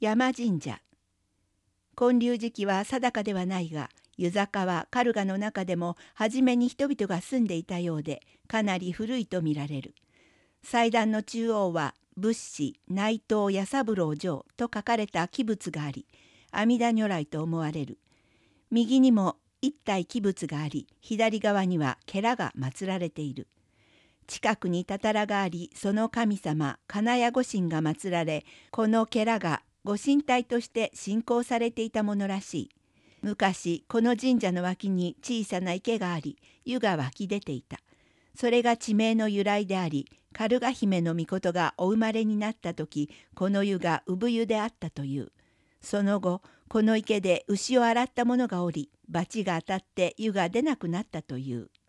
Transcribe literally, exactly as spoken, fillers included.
山神社。建立時期は定かではないが、湯坂はカルガの中でも初めに人々が住んでいたようで、かなり古いと見られる。祭壇の中央は仏師内藤弥三郎城と書かれた記物があり、阿弥陀如来と思われる。右にも一体記物があり、左側には家が祀られている。近くにたたらがあり、その神様金谷御神が祀られ、この家が御神体として信仰されていたものらしい。昔この神社の脇に小さな池があり、湯が湧き出ていた。それが地名の由来であり、カルガ姫の命がお生まれになった時、この湯が産湯であったという。その後この池で牛を洗った者がおり、罰が当たって湯が出なくなったという。